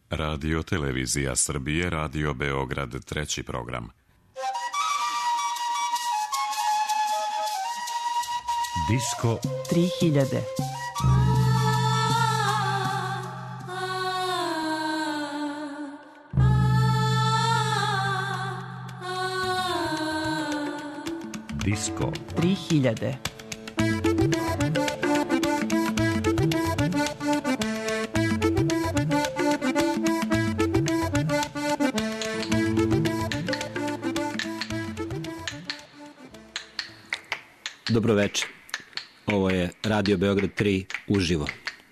Radio Televizija Srbije, Radio Beograd, treći program. Disko 3000. Disko 3000. Dobro večer. Ovo je Radio Beograd 3 uživo.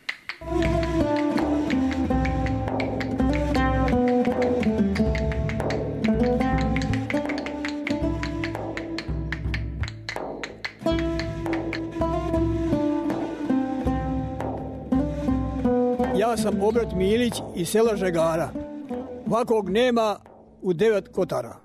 Ja sam Obrat Milić iz sela Žegara. Ovakvog nema u 9 kotara.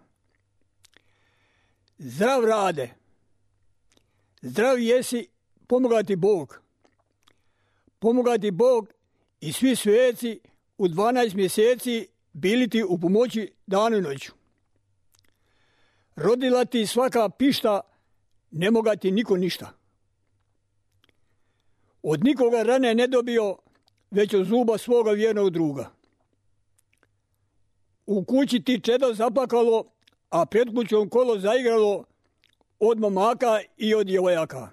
Zdrav Rade. Zdrav jesi, pomoga ti Bog. Pomoga ti Bog i svi sveci u 12 mjeseci bili ti u pomoći danu i noću. Rodila ti svaka pišta, ne moga ti niko ništa. Od nikoga rane ne dobio, već od zuba svoga vjernog druga. U kući ti čedo zaplakalo, a pred kućom kolo zaigralo od momaka i od djevojaka.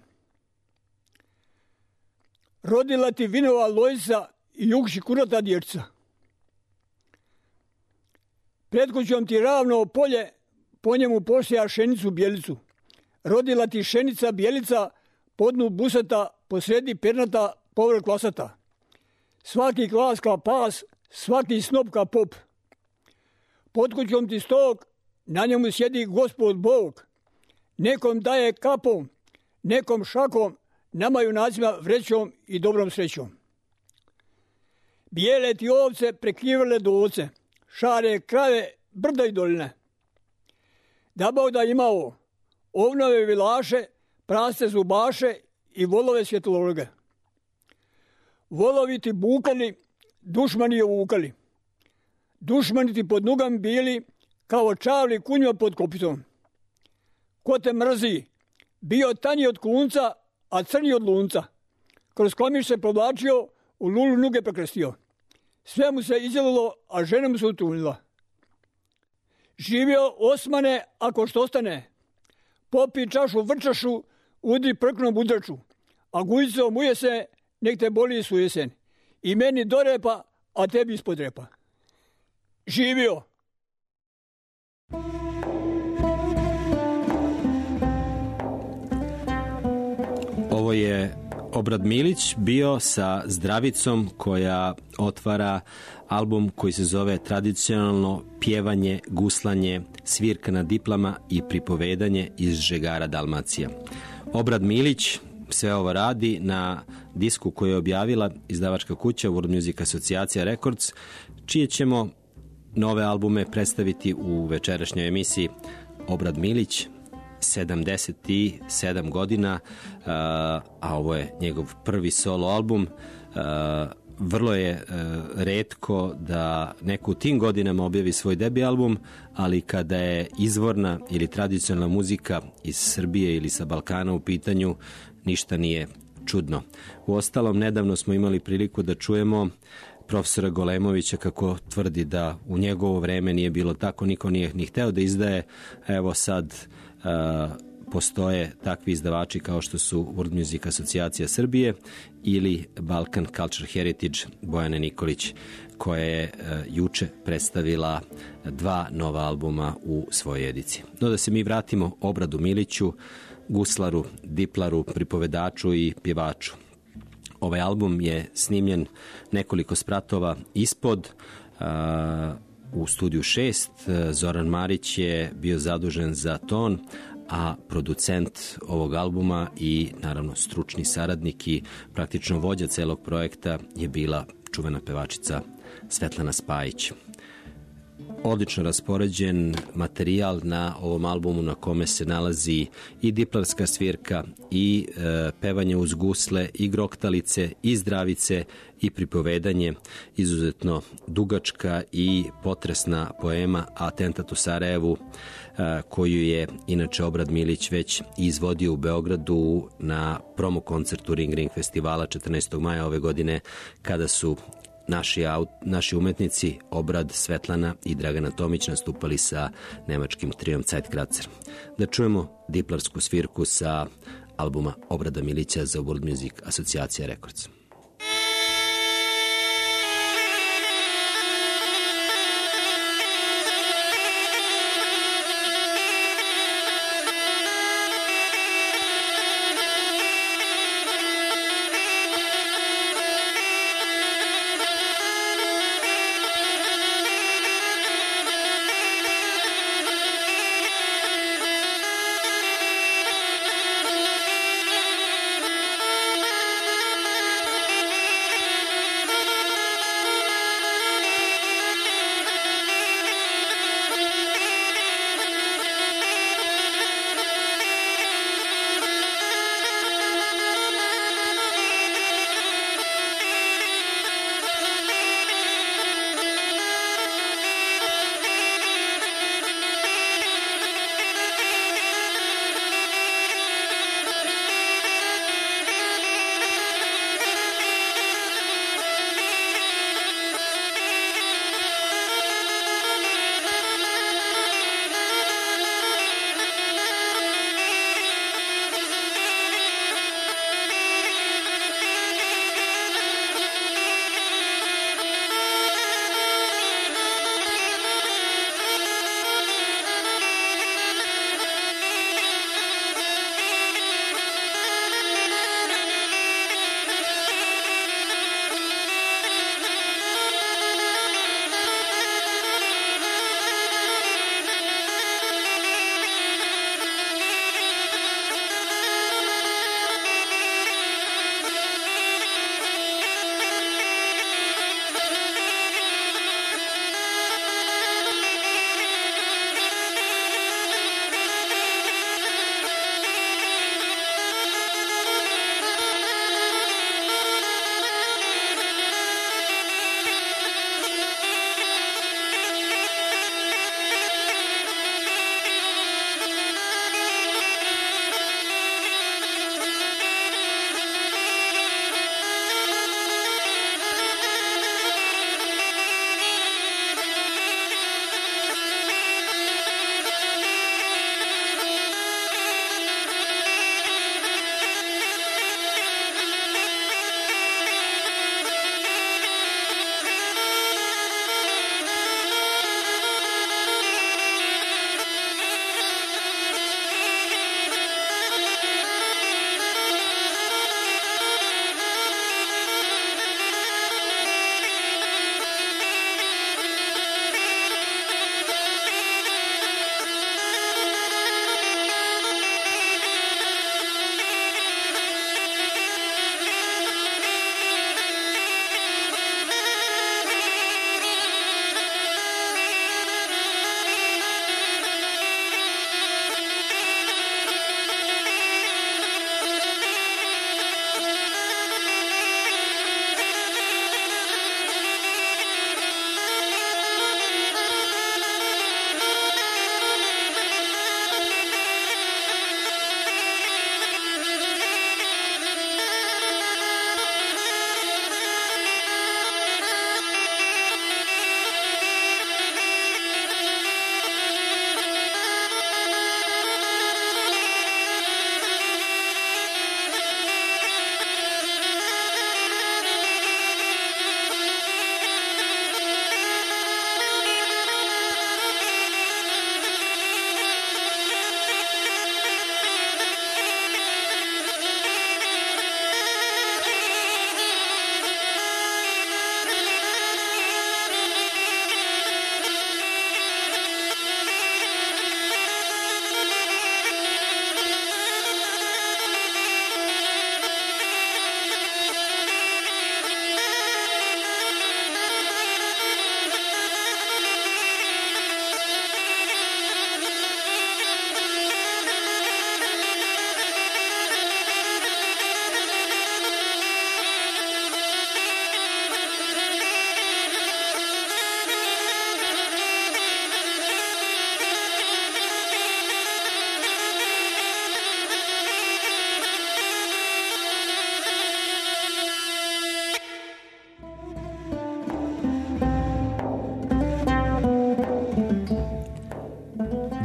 Rodila ti vinova Lojsa i jukši kurata dječca. Pred kućom ti ravno polje, po njemu posija šenicu bijelicu. Rodila ti šenica bijelica, podnu busata, posredi pernata, povrh klasata. Svaki klas ka pas, svaki snop ka pop. Pod kućom ti stok, na njemu sjedi Gospod Bog. Nekom daje kapom, nekom šakom, nama junacima vrećom i dobrom srećom. Bijele ti ovce prekrivale do oce, šare krave, brda i doline. Da Bog da imao ovnove vilaše, praste zubaše i volove svjetlologe. Volovi ti bukali, dušmani je uvukali. Dušmani ti pod nogama bili, kao čavli kunjma pod kopitom. Ko te mrzi, bio tanji od klunca, a crnji od lunca. Kroz klamiš se provlačio, u lulu noge prekrstio. Sve mu se izjelilo, a žena mu se utunila. Živio Osmane, ako što ostane. Popi čašu vrčašu, udri prknom udraču. A gujicom uje se, nek te boli su jesen. I meni do repa, a tebi ispod repa. Živio. Ovo je Obrat Milić bio sa Zdravicom koja otvara album koji se zove Tradicionalno pjevanje, guslanje, svirka na diplama i pripovedanje iz Žegara Dalmacija. Obrat Milić sve ovo radi na disku koju je objavila izdavačka kuća World Music Asocijacija Records, čije ćemo nove albume predstaviti u večerašnjoj emisiji. Obrat Milić, 77 godina, a ovo je njegov prvi solo album. Vrlo je retko da neko u tim godinama objavi svoj debi album, ali kada je izvorna ili tradicionalna muzika iz Srbije ili sa Balkana u pitanju, ništa nije čudno. Uostalom, nedavno smo imali priliku da čujemo profesora Golemovića kako tvrdi da u njegovo vreme nije bilo tako, niko nije ni hteo da izdaje. Evo sad postoje takvi izdavači kao što su World Music Asocijacija Srbije ili Balkan Culture Heritage Bojane Nikolić, koja je juče predstavila 2 nova albuma u svojoj ediciji. No da se mi vratimo Obradu Miliću, guslaru, diplaru, pripovedaču i pjevaču. Ovaj album je snimljen nekoliko spratova ispod, u studiju 6. Zoran Marić je bio zadužen za ton, a producent ovog albuma i naravno stručni saradnik i praktično vođa celog projekta je bila čuvena pevačica Svetlana Spajić. odlično raspoređen materijal na ovom albumu na kome se nalazi i diplarska svirka i pevanje uz gusle i groktalice i zdravice i pripovedanje, izuzetno dugačka i potresna poema Atentat u Sarajevu, koju je inače Obrad Milić već izvodio u Beogradu na promo koncertu Ring Ring festivala 14. maja ove godine, kada su naši umetnici Obrad, Svetlana i Dragana Tomić nastupali sa nemačkim trijom Zeitkratzer. Da čujemo diplarsku svirku sa albuma Obrada Milića za World Music Asocijacija Records.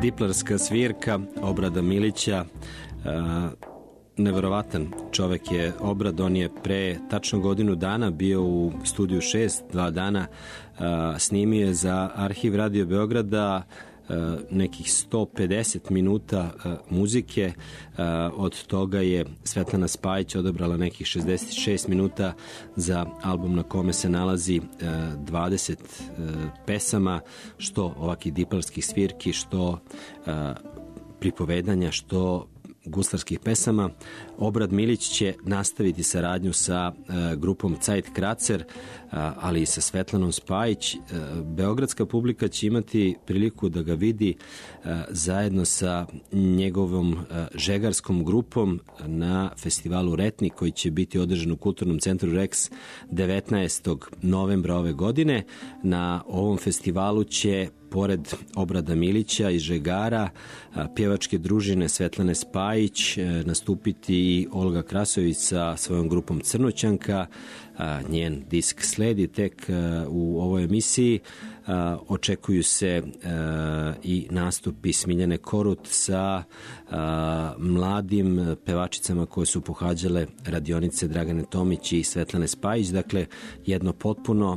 Diplarska svirka Obrada Milića. Neverovatan čovek je Obrad, on je pre tačno godinu dana bio u Studiju 6, 2 dana snimio je za arhiv Radio Beograda nekih 150 minuta muzike, od toga je Svetlana Spajić odabrala nekih 66 minuta za album na kome se nalazi 20 pesama, što ovakih diplarskih svirki, što pripovedanja, što guslarskih pesama. Obrad Milić će nastaviti saradnju sa grupom Zeitkracer, ali i sa Svetlanom Spajić. Beogradska publika će imati priliku da ga vidi zajedno sa njegovom žegarskom grupom na festivalu Retni, koji će biti održan u Kulturnom centru Rex 19. novembra ove godine. Na ovom festivalu će pored Obrada Milića i Žegara, pjevačke družine Svetlane Spajić, nastupiti i Olga Krasović sa svojom grupom Crnoćanka. Njen disk sledi tek u ovoj emisiji. Očekuju se i nastupi Smiljane Korut sa mladim pevačicama koje su pohađale radionice Dragane Tomić i Svetlane Spajić. Dakle, jedno potpuno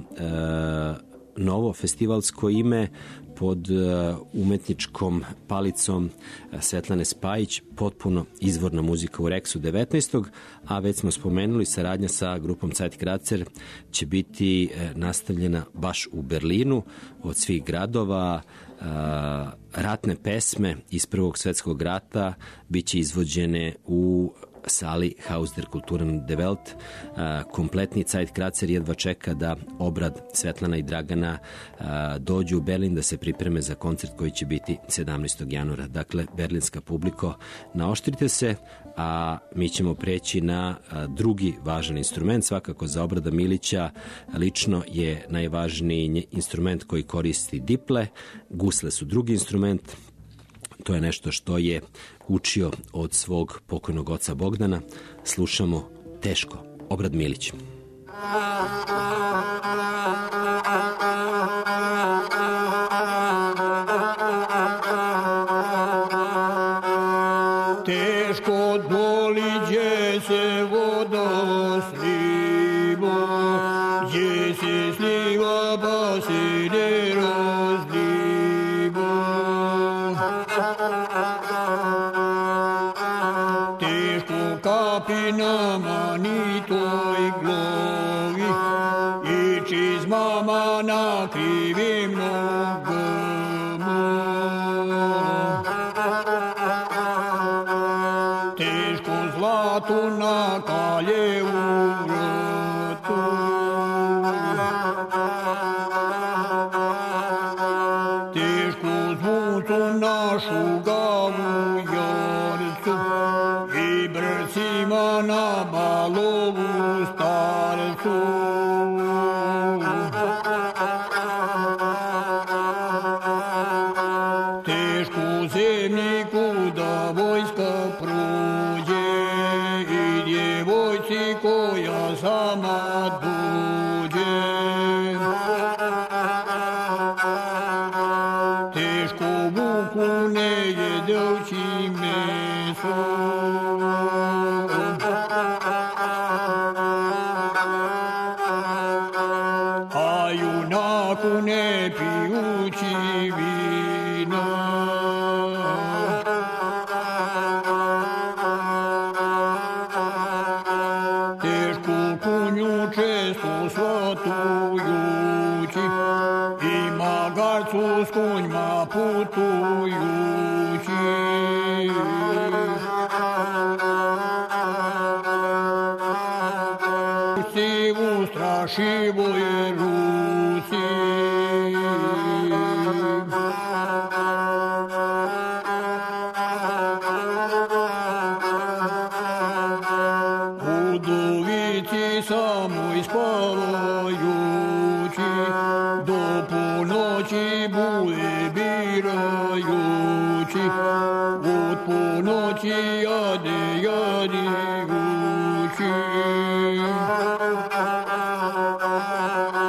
novo festivalsko ime pod umetničkom palicom Svetlane Spajić, potpuno izvorna muzika u Rexu 19. A već smo spomenuli, saradnja sa grupom Zeitkracer će biti nastavljena baš u Berlinu. Od svih gradova ratne pesme iz Prvog svetskog rata biće izvođene u sali Haus der Kulturen de Welt. Kompletni Zeitkracer jedva čeka da Obrad, Svetlana i Dragana dođu u Berlin da se pripreme za koncert koji će biti 17. januara. Dakle, berlinska publiko, naoštrite se, a mi ćemo preći na drugi važan instrument. Svakako za Obrada Milića lično je najvažniji instrument koji koristi diple. Gusle su drugi instrument. To je nešto što je učio od svog pokojnog oca Bogdana. Slušamo Teško, Obrad Milić. Teško doliđe se voda sliva, gdje se sliva pa se ne razliva. Teško kapi na manitoj glavi i čizmama na krivim nogama. Teško zlato na kaljevu vratu. Teško zvucu na šugavu jarcu i brcima na balovu starcu. Teško zemljiku da vojska prođe i djevojci koja sama dođe. Teško vuku ne jedevći meso. A junaku ne pijući vina. Teško kunju često svatujući i magarcu s konjma putujući. U strašivoj Rusi. Udovici samo ispavajući, do ponoći bude birajući, od ponoći jade jadijući.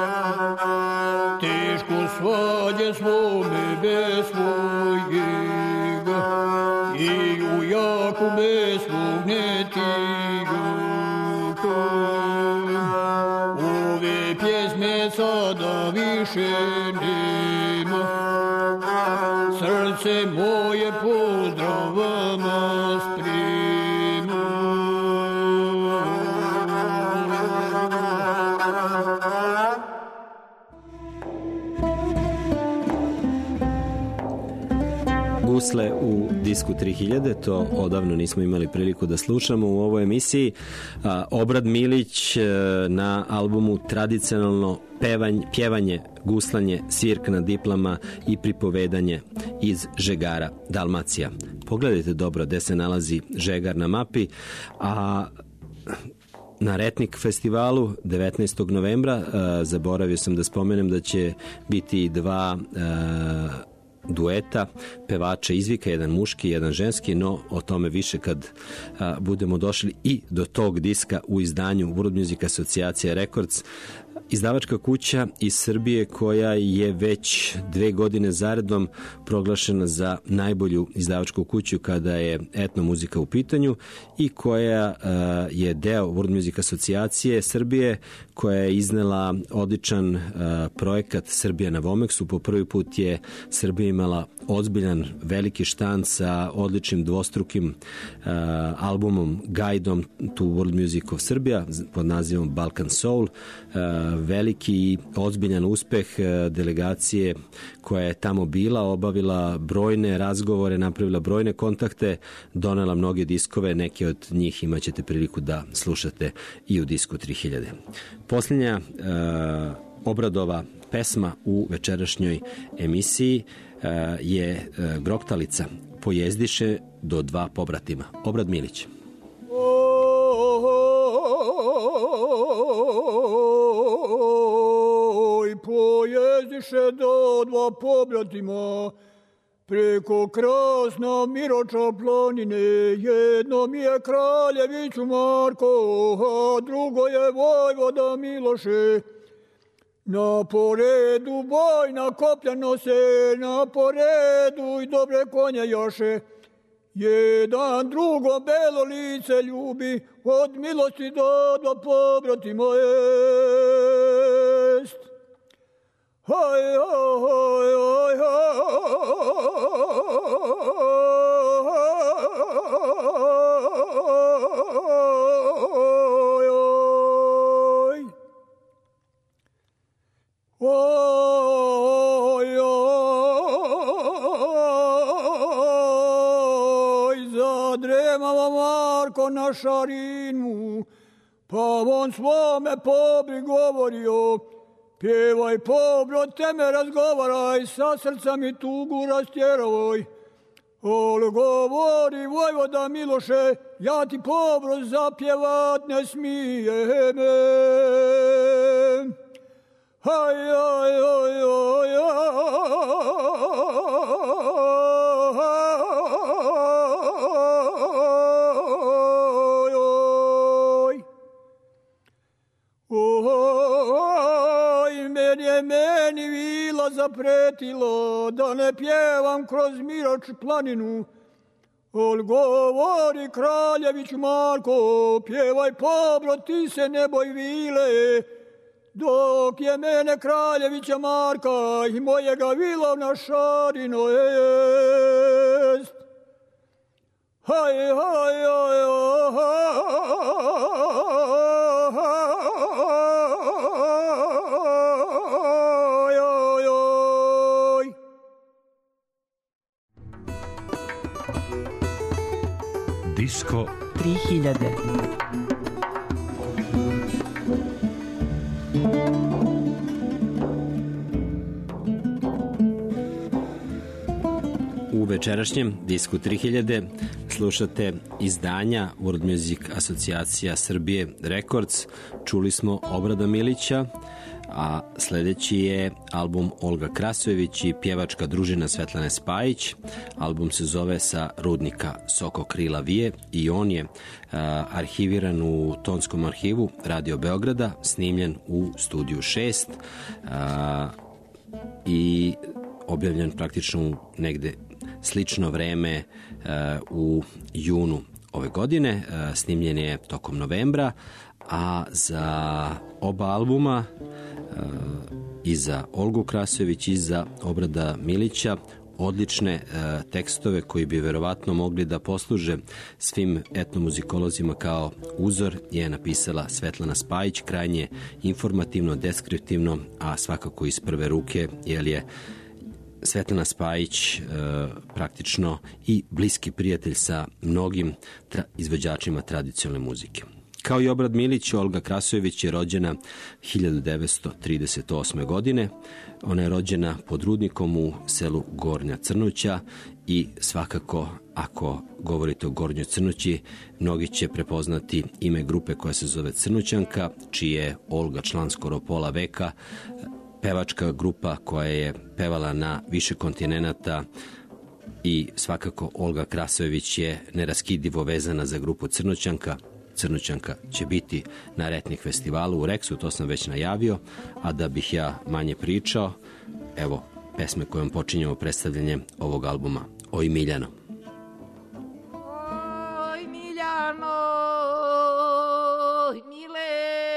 Teško svađe svome bez svoje. sada više nema. Srce moje pozdrav vama sprema. Gusle u Disku 3000, to odavno nismo imali priliku da slušamo u ovoj emisiji. Obrad Milić na albumu tradicionalno pjevanje, guslanje, svirka na diplama i pripovedanje iz Žegara, Dalmacija. Pogledajte dobro gde se nalazi Žegar na mapi, a na Retnik festivalu 19. novembra zaboravio sam da spomenem da će biti dva dueta pevača izvika, jedan muški, jedan ženski, no o tome više kad budemo došli i do tog diska u izdanju World Music Asocijacija Records. Izdavačka kuća iz Srbije koja je već 2 godine zaredom proglašena za najbolju izdavačku kuću kada je etno muzika u pitanju i koja je deo World Music Asocijacije Srbije, koja je iznela odličan projekat Srbija na Vomeksu. Po prvi put je Srbija imala ozbiljan veliki štand sa odličnim dvostrukim albumom, gajdom to World Music of Serbia pod nazivom Balkan Soul. Veliki i ozbiljan uspeh delegacije koja je tamo bila, obavila brojne razgovore, napravila brojne kontakte, donela mnoge diskove, neke od njih imaćete priliku da slušate i u Disku 3000. Posljednja Obradova pesma u večerašnjoj emisiji je Groktalica, pojezdiše do 2 pobratima. Obrad Milić. Pojezdiše do 2 pobratima, preko krasna Miroča planine. Jedno mi je Kraljeviću Marko, a drugo je Vojvoda Miloše. Na poredu bojna koplja nose, na poredu i dobre konje joše. Jedan drugo belo lice ljubi, od milosti do 2 pobratima jest. Haj, haj, haj, haj, zadremava Marko na šarinu, pa on svome pobri govorio, pjevaj pobro, te me razgovaraj, sa srca mi tugu rastjeravoj. Ol govori Vojvoda Miloše, ja ti pobro zapjevat ne smijem. Haj, haj, haj, haj, meni vila zapretilo da ne pjevam kroz Miroč planinu. Ol govori Kraljević Marko, pjevaj pobro, ti se ne boj vile, dok je mene Kraljevića Marka i mojega vilovna šarino jest. Haj, haj, haj, Disko 3000. U večerašnjem Disku 3000 slušate izdanja World Music Asocijacija Srbije Records. Čuli smo Obrada Milića, a sledeći je album Olga Krasojević i pjevačka družina Svetlane Spajić. Album se zove Sa rudnika Soko krila vije i on je arhiviran u Tonskom arhivu Radio Beograda, snimljen u Studiju 6 i objavljen praktično negde slično vreme u junu ove godine. Snimljen je tokom novembra, a za oba albuma i za Olgu Krasojević i za Obrada Milića, odlične tekstove koji bi verovatno mogli da posluže svim etnomuzikolozima kao uzor je napisala Svetlana Spajić, krajnje informativno, deskriptivno, a svakako iz prve ruke, jer je Svetlana Spajić praktično i bliski prijatelj sa mnogim izvođačima tradicionalne muzike. Kao i Obrad Milić, Olga Krasojević je rođena 1938. godine. Ona je rođena pod Rudnikom u selu Gornja Crnuća i svakako, ako govorite o Gornjoj Crnući, mnogi će prepoznati ime grupe koja se zove Crnućanka, čije je Olga član skoro pola veka, pevačka grupa koja je pevala na više kontinenata i svakako Olga Krasojević je neraskidivo vezana za grupu Crnućanka. Crnućanka će biti na Retnik festivalu u Reksu, to sam već najavio, a da bih ja manje pričao, evo pesme kojom počinjemo predstavljanje ovog albuma, Oj Miljano. Oj Miljano, milej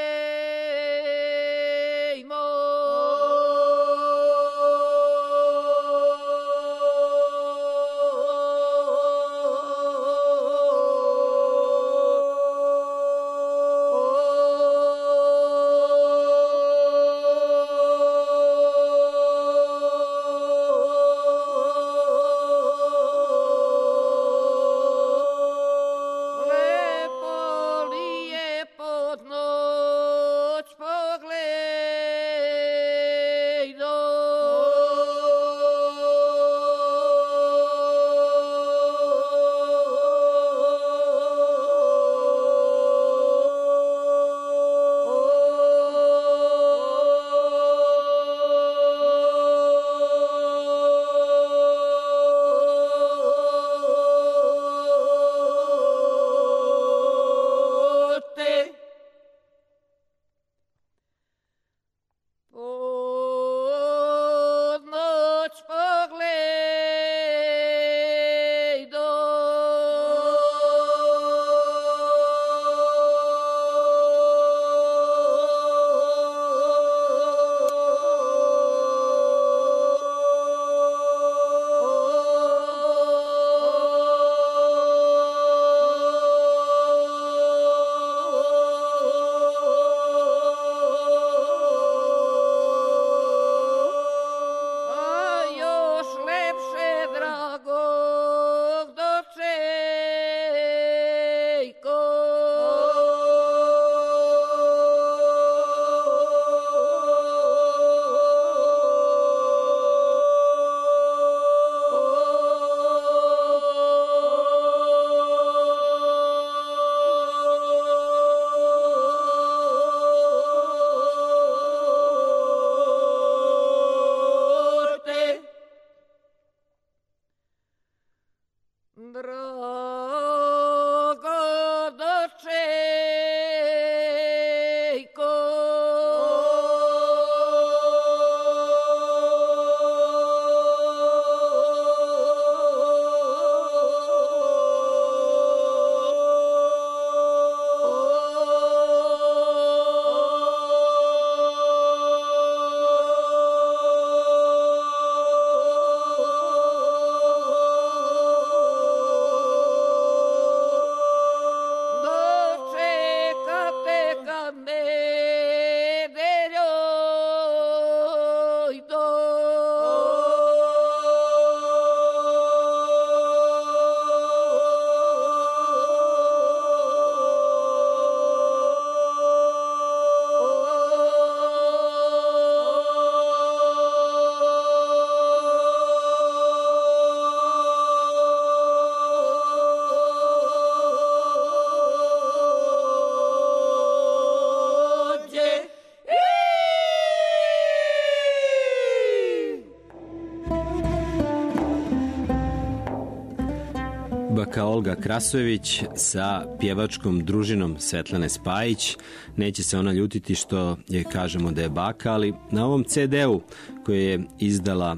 Baka Olga Krasojević sa pjevačkom družinom Svetlane Spajić. Neće se ona ljutiti što je kažemo da je baka, ali na ovom CD-u koje je izdala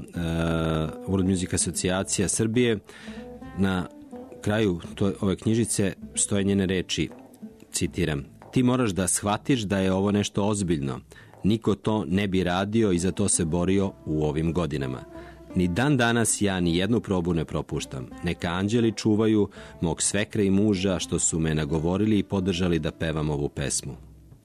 World Music Asocijacija Srbije, na kraju ove knjižice stoje njene reči, citiram: ti moraš da shvatiš da je ovo nešto ozbiljno. niko to ne bi radio i za to se borio u ovim godinama. Ni dan danas ja ni jednu probu ne propuštam. Neka anđeli čuvaju mog svekra i muža što su me nagovorili i podržali da pevam ovu pesmu.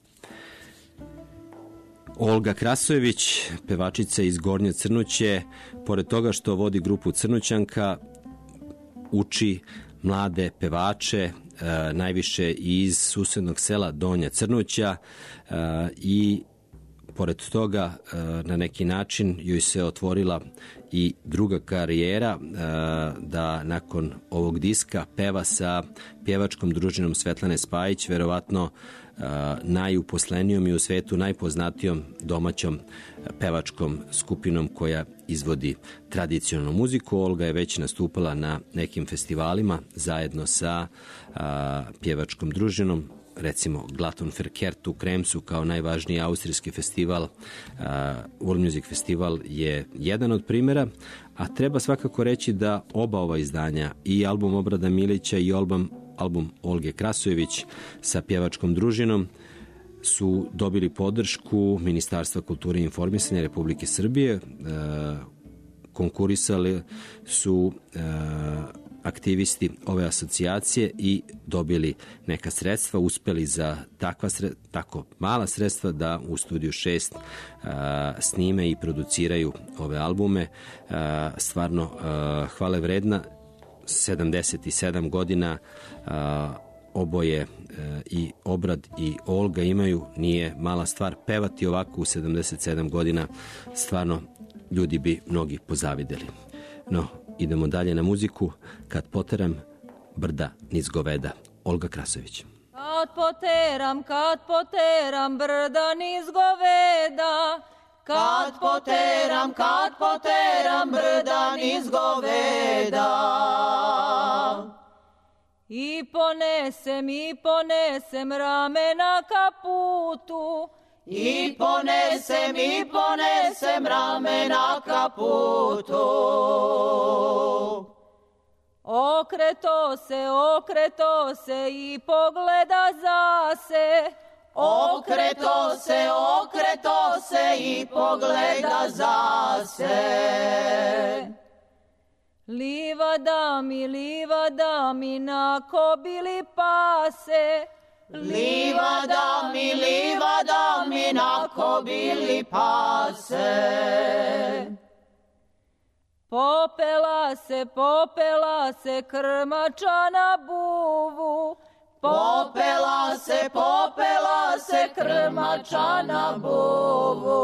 Olga Krasojević, pevačica iz Gornje Crnuće, pored toga što vodi grupu Crnućanka, uči mlade pevače, najviše iz susednog sela Donja Crnuća, i pored toga na neki način joj se otvorila i druga karijera, da nakon ovog diska peva sa pjevačkom družinom Svetlane Spajić, verovatno najuposlenijom i u svetu najpoznatijom domaćom pevačkom skupinom koja izvodi tradicionalnu muziku. Olga je već nastupala na nekim festivalima zajedno sa pjevačkom družinom, recimo Glatonferkert u Kremsu kao najvažniji austrijski festival. World Music Festival je jedan od primjera, a treba svakako reći da oba ova izdanja, i album Obrada Milića i album Olge Krasojević sa pjevačkom družinom, su dobili podršku Ministarstva kulture i informisanja Republike Srbije. Konkurisali su aktivisti ove asocijacije i dobili neka sredstva, uspeli za tako mala sredstva da u Studiju 6 snime i produciraju ove albume. Stvarno hvale vredna. 77 godina oboje, i Obrad i Olga, imaju, nije mala stvar. Pevati ovako u 77 godina, stvarno ljudi bi mnogi pozavideli. No, idemo dalje na muziku. Kad poteram brda niz goveda, Olga Krasojević. Kad poteram brda niz goveda, kad poteram brda niz goveda, i ponesem ramena ka putu, i ponesem ramena ka putu. Okreto se i pogleda zase, okreto se i pogleda zase. Livada mi na kobili pase, livada mi na kobili pase. Popela se krmača na buvu, popela se krmača na buvu.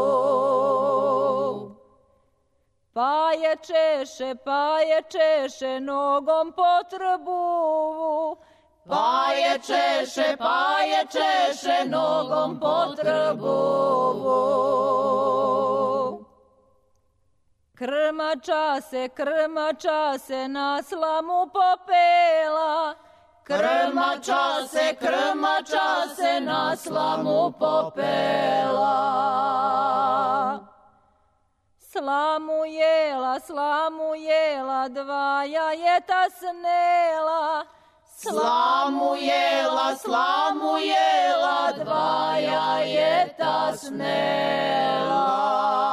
Pa je češe nogom po trbuvu, pa je češe nogom po trbuvu. Krmača se na slamu popela, krmača se na slamu popela. Slamu jela, dva jajeta snela, slamu jela, dva jajeta snela.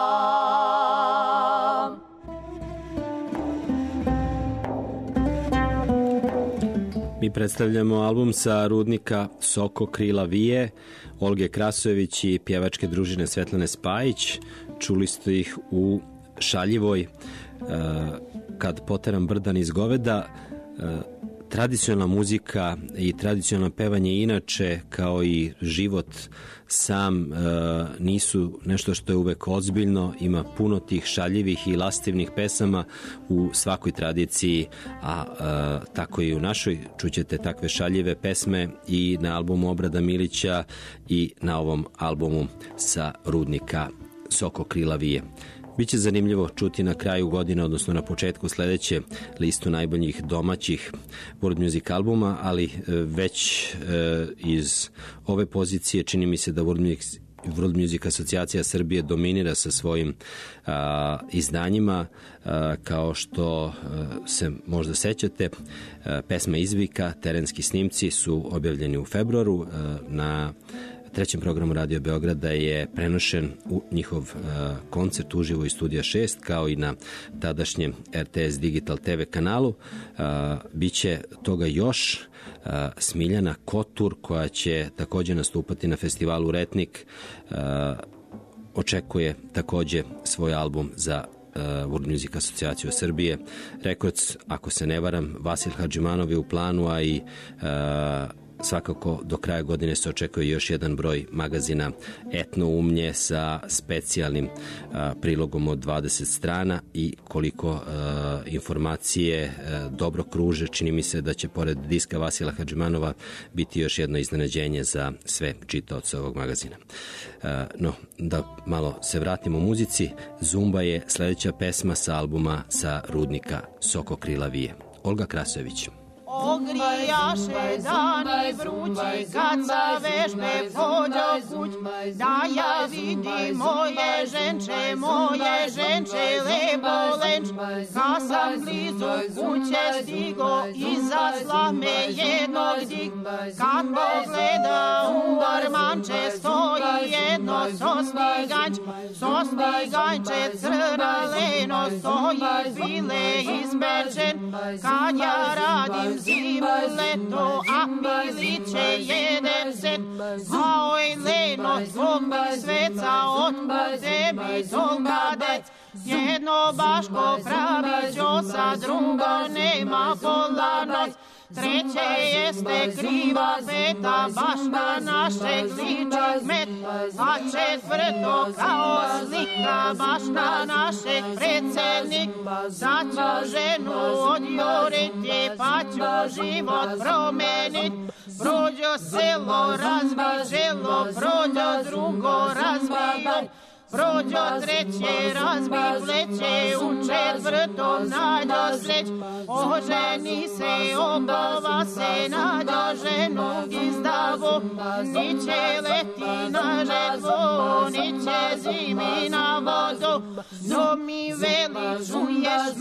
Mi predstavljamo album sa rudnika Soko Krila Vije, Olge Krasojević i pjevačke družine Svetlane Spajić. Čuli ste ih u Šaljivoj, Kad poteram brda niz goveda. Tradicionalna muzika i tradicionalno pevanje inače, kao i život sam, nisu nešto što je uvek ozbiljno. Ima puno tih šaljivih i lastivnih pesama u svakoj tradiciji, a tako i u našoj. Čućete takve šaljive pesme i na albumu Obrada Milića i na ovom albumu sa rudnika Soko Krila Vije. Biće zanimljivo čuti na kraju godine, odnosno na početku sledeće, listu najboljih domaćih world music albuma, ali već iz ove pozicije čini mi se da World Music Asocijacija Srbije dominira sa svojim izdanjima, kao što se možda sećate. Pesma Izvika, terenski snimci su objavljeni u februaru na trećem programu Radio Beograda je prenošen u njihov koncert uživo iz Studija 6, kao i na tadašnjem RTS Digital TV kanalu. Biće toga još. Smiljana Kotur, koja će također nastupati na festivalu Retnik, očekuje također svoj album za World Music Asocijaciju Srbije Records, ako se ne varam. Vasil Hadžimanov je u planu, a i svakako do kraja godine se očekuje još jedan broj magazina Etno Umnje sa specijalnim prilogom od 20 strana, i koliko informacije dobro kruže, čini mi se da će pored diska Vasila Hadžimanova biti još jedno iznenađenje za sve čitaoce ovog magazina. No, da malo se vratimo u muzici. Zumba je sljedeća pesma sa albuma sa rudnika Sokokrila Vije. Olga Krasojević. Ogrijaše dani vrući, kad sa vežbe pođo kuć, da ja vidim moje ženče, lepo lenč. Kad sam blizu kuće stigo, iza slame jednog dig, kad pogleda u ormanče, stoji jedno sospiganče, crnaleno, stoji file ispečen. Kad ja radim zimu, leto, a miliće jedem se, a oj leno, zbog mi sveca, otkud tebi tolika dec. Jedno baško pravi džosa, drugo nema pola noć, treće jeste kriva peta, baš na našeg liči kmet, a četvrto kao slika, baš na našeg predsednik. Sad ću ženu odjuriti, pa ću život promenit. Prođo selo, razbi želo, prođo drugo, razbi joj, prođo treće, razbi pleće, u četvrtom nađo sreć. Oženi se, obova se, nađo ženu izdavu, niće leti na žetvu, niće zimi na vodu. No mi veli, čuješ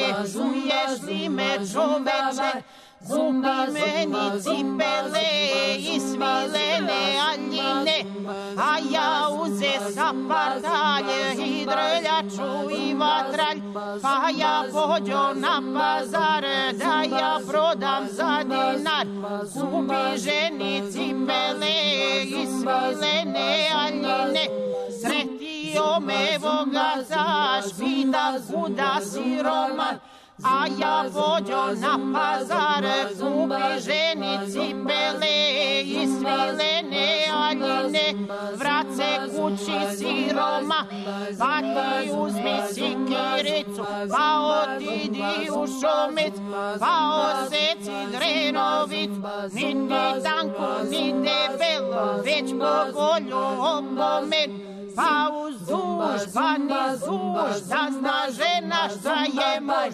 li me čoveče, kupi meni cipele i svilene aljine, a ja uze sa partalje i drljaču i vatralj, pa ja pođo na pazar da ja prodam za dinar. Kupi ženi cipele i svilene aljine, sretio me bogataš, pita kuda si Roman, a ja pođo na pazar, kupi ženi cipele i svilene aljine, vrat se kući siroma, pa ti uzmi sikiricu, pa otidi u šomec, pa oseci drenovicu, niti tanku, ni debelo, već po volju opomen. Pa uzduž, pa nizuž, da zna žena šta je muž.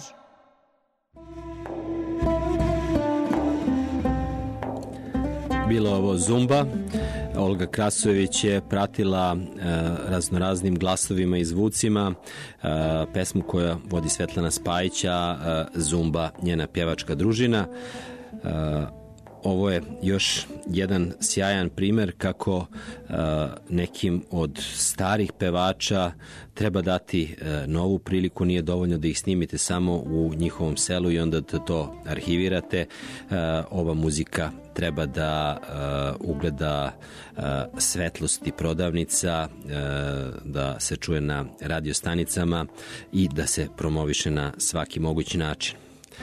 Bilo ovo Zumba. Olga Krasojević je pratila raznoraznim glasovima i zvucima pesmu koja vodi Svetlana Spajića, Zumba, njena pjevačka družina. Ovo je još jedan sjajan primjer kako nekim od starih pevača treba dati novu priliku. Nije dovoljno da ih snimite samo u njihovom selu i onda da to arhivirate. Ova muzika treba da ugleda svetlosti prodavnica, da se čuje na radio stanicama i da se promoviše na svaki mogući način.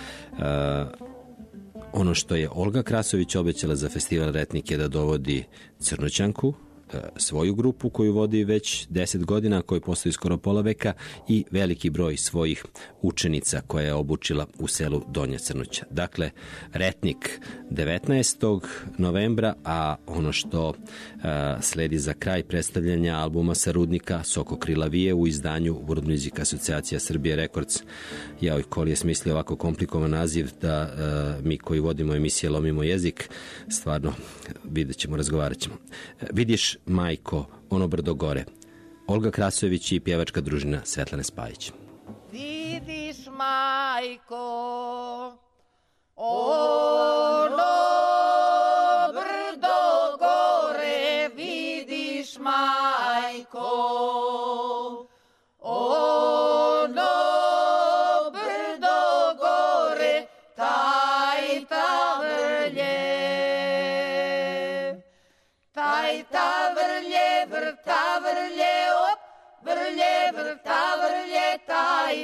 Ono što je Olga Krasojević obećala za festival Retnik je da dovodi Crnoćanku, svoju grupu koju vodi već 10 godina, koju postoji skoro pola veka, i veliki broj svojih učenica koje je obučila u selu Donja Crnuća. Dakle, Retnik 19. novembra, a ono što sledi za kraj predstavljanja albuma sa rudnika Sokokrila Vije u izdanju World Music Asocijacija Srbije Records. Jao, Koli je smislio ovako komplikovan naziv da mi koji vodimo emisije lomimo jezik. Stvarno, vidjet ćemo, razgovarat ćemo. Vidiš, majko, ono brdo gore. Olga Krasojević i pjevačka družina Svetlane Spajić. Vidiš, majko, ono brdo gore, vidiš majko, ono brdo gore, taj tavrlje, vrtavrlje, op, vrtavrlje, taj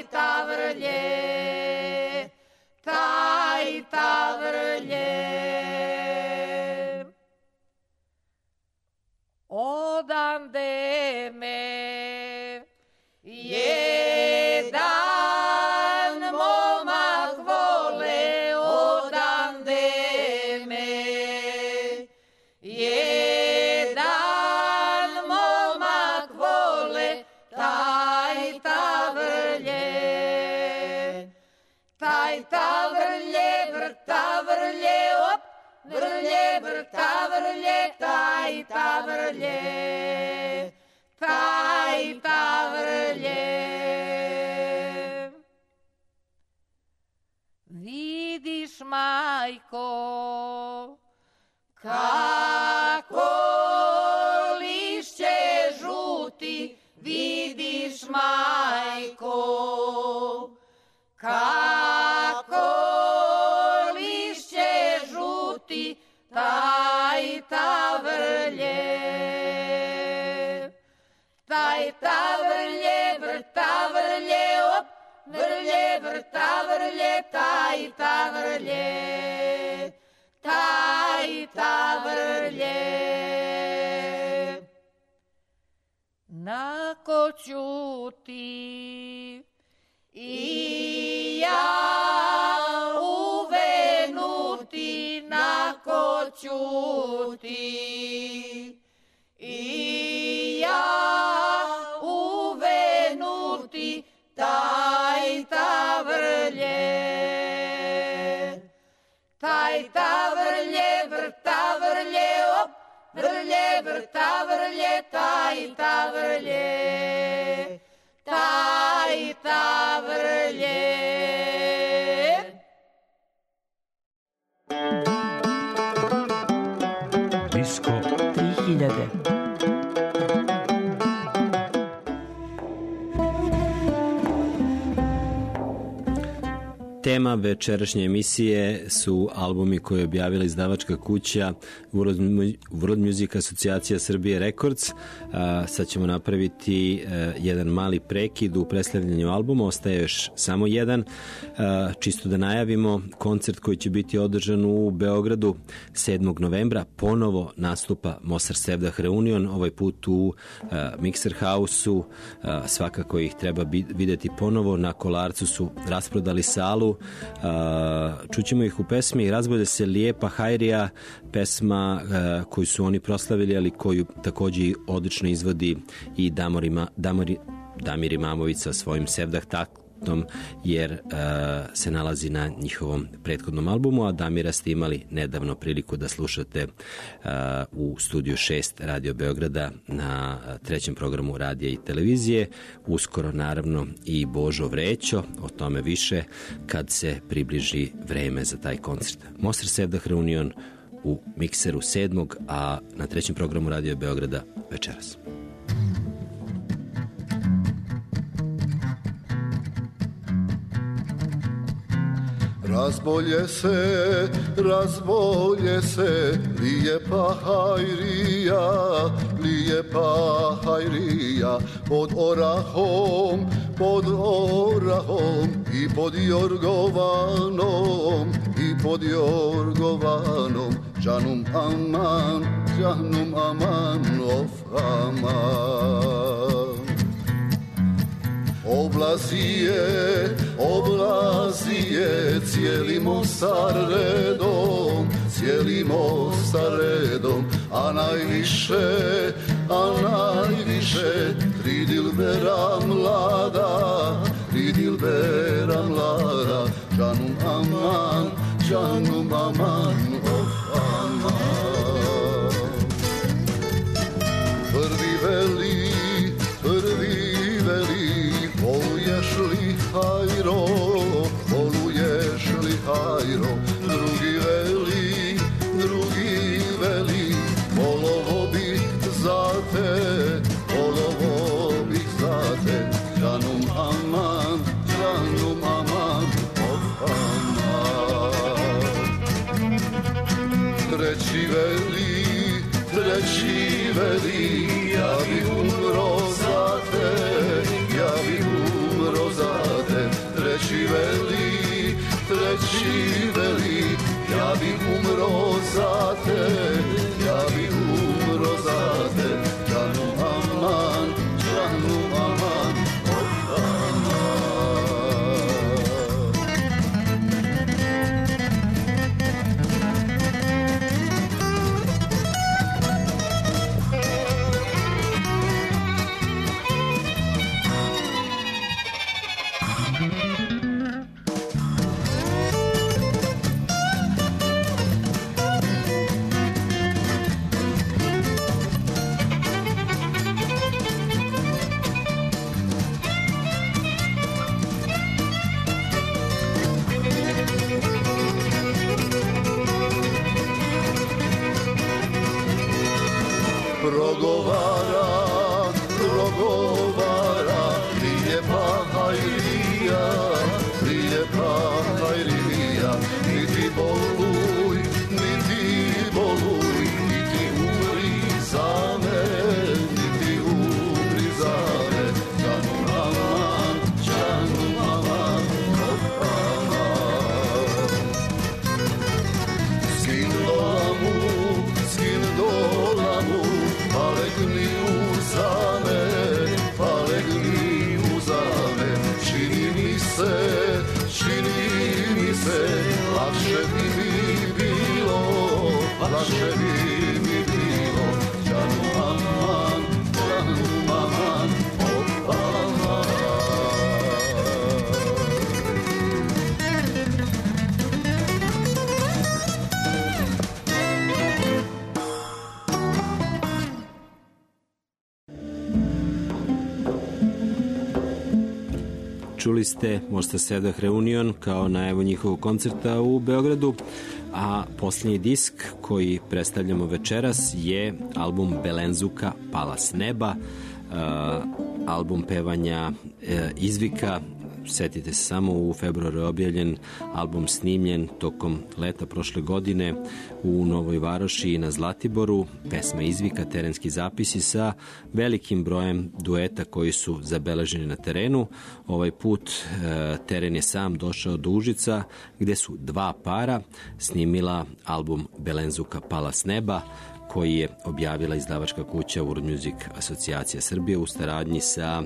tavrlje. Odande me jedan momak vole, odande me jedan momak vole, taj tavrlje, vrtavrlje, op, vrtavrlje, taj tavrlje. Vidiš, majko, kako lišće žuti, vidiš, majko, kako lišće žuti, taj tavrlje, vrtavrlje, op, vrtavrlje, taj tavrlje. Nako ćuti i ja uvenuti, nako ćuti i ja uvenuti, taj tavrlje, vrtavrlje, op, vrtavrlje, taj tavrlje. Disko 3000. Tema večerašnje emisije su albumi koje je objavila izdavačka kuća World Music Asocijacija Srbije Records. Sad ćemo napraviti jedan mali prekid u predstavljanju albuma, ostaje još samo jedan. Čisto da najavimo koncert koji će biti održan u Beogradu 7. novembra. Ponovo nastupa Mosar Sevdah Reunion, ovaj put u Mixer House-u. Svakako ih treba videti ponovo. Na Kolarcu su rasprodali salu. Čućemo ih u pesmi Razbolje se lijepa Hajrija, pesma koju su oni proslavili, ali koju također odlično izvodi i Damir Imamović sa svojim Sevdah taktom, jer se nalazi na njihovom prethodnom albumu, a Damira ste imali nedavno priliku da slušate u studiju 6 Radio Beograda na trećem programu radija i televizije. Uskoro naravno i Božo Vrećo, o tome više kad se približi vreme za taj koncert. Mosar Sevdah Reunion u Mikseru 7. a na trećem programu Radio Beograda večeras. Razbolje se, lijepa hajrija, pod orahom i pod jorgovanom, džanum aman, of aman. Oblazije, cijeli Mostar redom, a najviše tri dilbera mlada, džanum aman, of aman. Prvi veli, voluješ li hajro, drugi veli, volovo bi za te, progovara, lijepa hajrija, lijepa hajrija, niti boluj, niti boluj, niti umri za me, niti umri za me, Čanu mama, opama. Skin dolamu, pa legni uza me, čini mi se, lakše bi mi bilo, Čanu aman, opama. Čuli ste Mosta Sedah Reunion kao najavu njihovog koncerta u Beogradu, a posljednji disk koji predstavljamo večeras je album Belenzuka Pala s neba, album pevanja izvika. Setite se samo, u februaru je objavljen, album snimljen tokom leta prošle godine u Novoj Varoši i na Zlatiboru, pesma izvika, terenski zapisi sa velikim brojem dueta koji su zabeleženi na terenu. Ovaj put teren je sam došao do Užica, gde su dva para snimila album Belenzuka Pala s neba, koji je objavila izdavačka kuća World Music Asocijacija Srbije u saradnji sa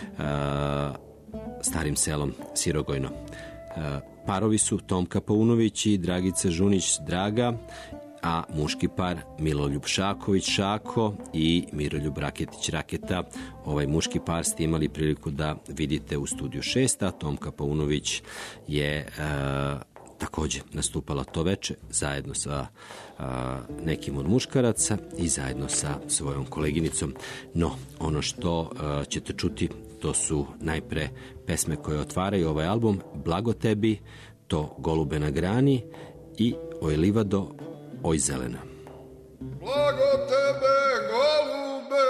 Starim selom Sirogojno. Parovi su Tomka Paunović i Dragica Žunić Draga, a muški par Miloljub Šaković Šako i Miroljub Raketić Raketa. Ovaj muški par ste imali priliku da vidite u Studiju 6, a Tomka Paunović je takođe nastupala to veče zajedno sa nekim od muškaraca i zajedno sa svojom koleginicom. No, ono što ćete čuti, to su najpre pesme koje otvaraju ovaj album: Blago tebi, To golube na grani i Oj livado, oj zelena. Blago tebe, golube,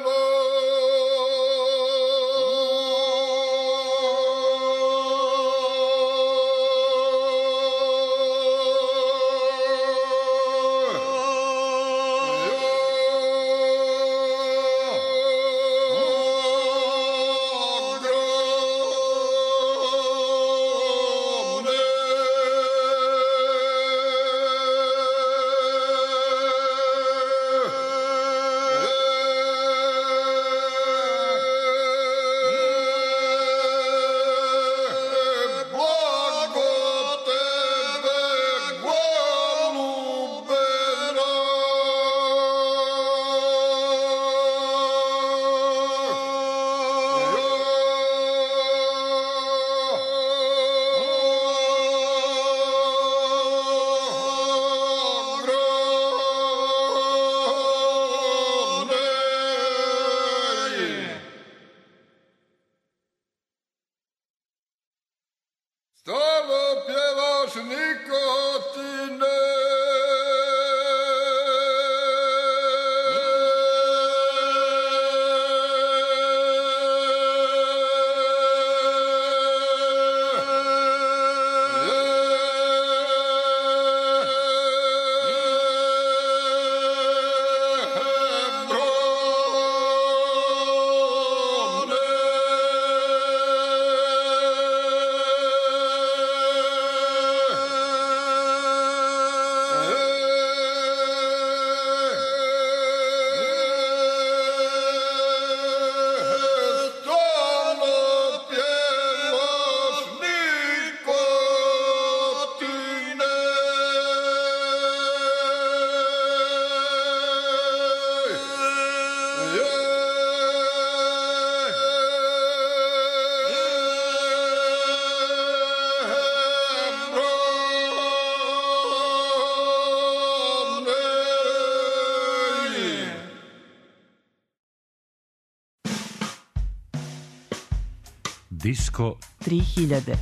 Disko 3000.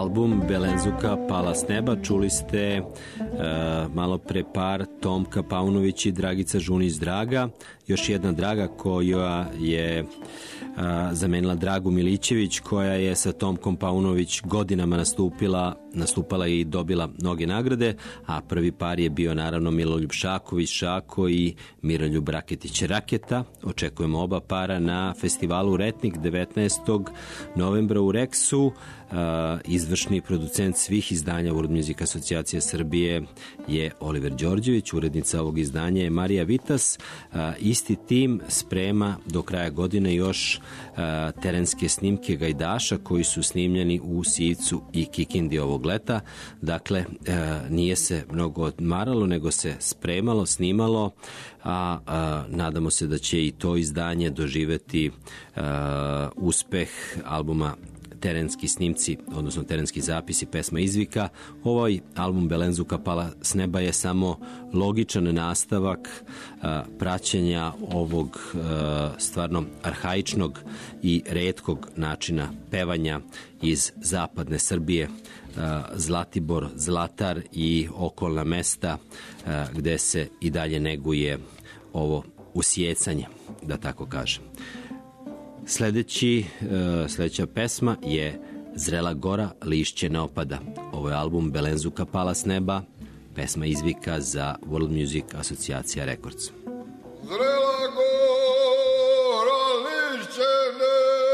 album Belenzuka Pala s neba. Čuli ste malo pre par Tomka Paunović i Dragica Žunić Draga. Još jedna Draga koja je zamenila Dragu Milićević, koja je sa Tomkom Paunović godinama nastupala i dobila mnoge nagrade, a prvi par je bio naravno Miroljub Šaković Šako i Miroljub Raketić Raketa. Očekujemo oba para na festivalu Retnik 19. novembra u Reksu. Izvršni producent svih izdanja World Music Asocijacije Srbije je Oliver Đorđević, urednica ovog izdanja je Marija Vitas. Isti tim sprema do kraja godine još terenske snimke Gajdaša koji su snimljeni u Sivcu i Kikindi ovog leta. Dakle, nije se mnogo odmaralo, nego se spremalo, snimalo, a nadamo se da će i to izdanje doživeti uspeh albuma Terenski snimci, odnosno terenski zapisi, pesma Izvika. Ovaj album Belenzuka Pala s neba je samo logičan nastavak praćenja ovog stvarno arhaičnog i retkog načina pevanja iz zapadne Srbije, Zlatibor, Zlatar i okolna mesta gde se i dalje ovo usjecanje, da tako kažem. Sledeća pesma je Zrela gora, lišće ne opada. Ovo je album Belenzuka Pala s neba, pesma Izvika za World Music Asocijacija Records. Zrela gora, lišće ne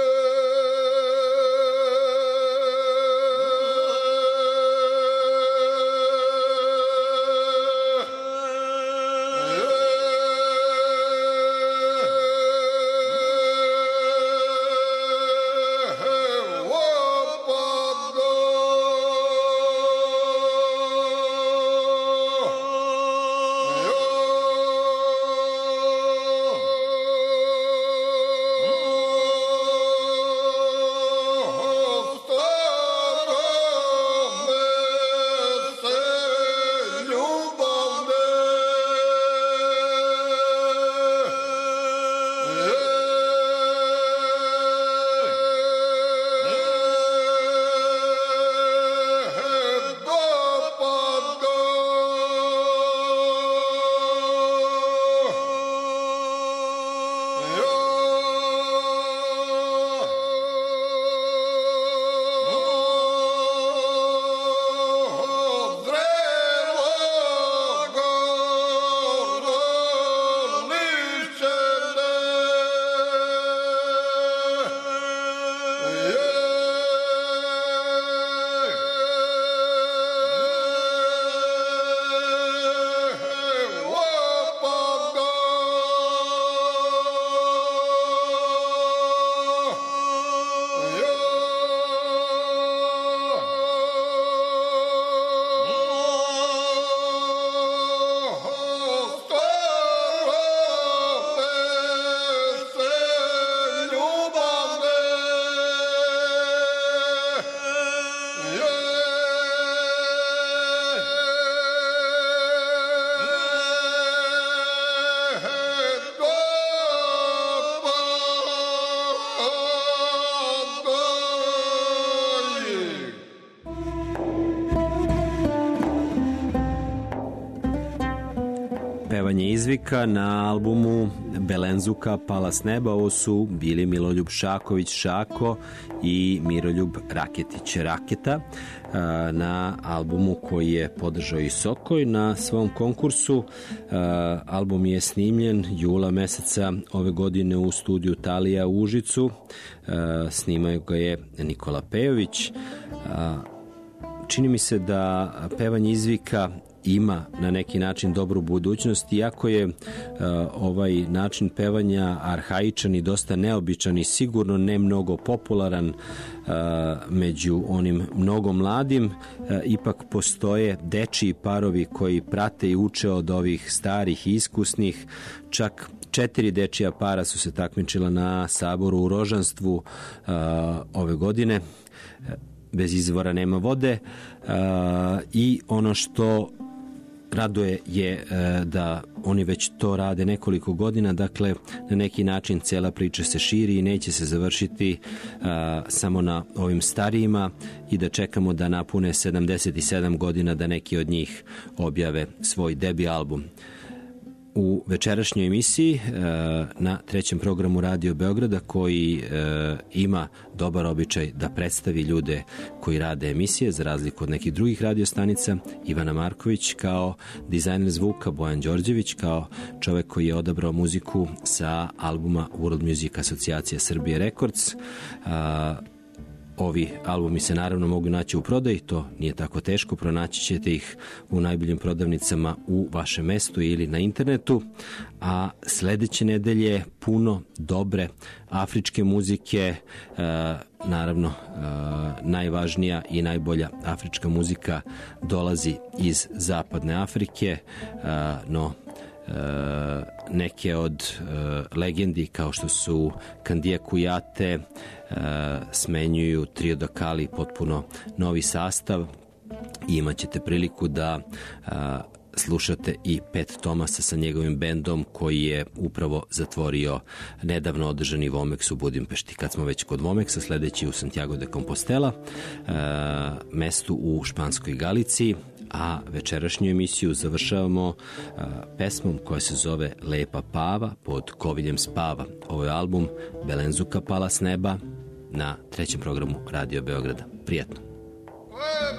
pevanje Izvika na albumu Belenzuka Pala s neba. Ovo su bili Miroljub Šaković Šako i Miroljub Raketić Raketa na albumu koji je podržao i Sokoj na svom konkursu. Album je snimljen jula meseca ove godine u studiju Talija u Užicu. Snimao ga je Nikola Pejović. Čini mi se da pevanje Izvika ima na neki način dobru budućnost, iako je ovaj način pevanja arhaičan i dosta neobičan i sigurno ne mnogo popularan među onim mnogo mladim, ipak postoje dečiji parovi koji prate i uče od ovih starih i iskusnih. Čak 4 dečija para su se takmičila na saboru u Rožanstvu ove godine. Bez izvora nema vode. I ono što raduje je da oni već to rade nekoliko godina, dakle na neki način cijela priča se širi i neće se završiti samo na ovim starijima i da čekamo da napune 77 godina da neki od njih objave svoj debi album. U večerašnjoj emisiji na trećem programu Radio Beograda, koji ima dobar običaj da predstavi ljude koji rade emisije za razliku od nekih drugih radiostanica, Ivana Marković kao dizajner zvuka, Bojan Đorđević kao čovek koji je odabrao muziku sa albuma World Music Asocijacija Srbije Records. Ovi albumi se naravno mogu naći u prodaji, to nije tako teško, pronaći ćete ih u najboljim prodavnicama u vašem mestu ili na internetu, a sledeće nedelje puno dobre afričke muzike, naravno najvažnija i najbolja afrička muzika dolazi iz zapadne Afrike, no neke od legendi kao što su Kandija Kujate smenjuju Trio da Kali, potpuno novi sastav, i imat ćete priliku da slušate i Pet Tomasa sa njegovim bendom koji je upravo zatvorio nedavno održani Vomex u Budimpešti. Kad smo već kod Vomeksa, sledeći u Santiago de Compostela, mestu u Španskoj Galiciji, a večerašnju emisiju završavamo pesmom koja se zove Lepa Pava pod Koviljem spava. Ovo je album Belenzuka pala s neba na trećem programu Radio Beograda. Prijetno.